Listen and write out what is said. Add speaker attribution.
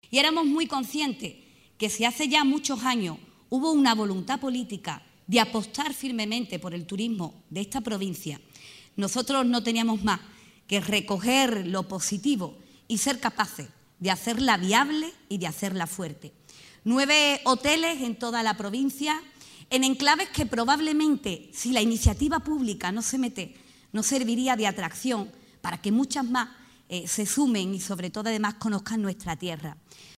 Speaker 1: Y éramos muy conscientes que si hace ya muchos años hubo una voluntad política de apostar firmemente por el turismo de esta provincia, nosotros no teníamos más que recoger lo positivo y ser capaces de hacerla viable y de hacerla fuerte. 9 hoteles en toda la provincia, en enclaves que probablemente, si la iniciativa pública no se mete, no serviría de atracción para que muchas más se sumen y sobre todo además conozcan nuestra tierra.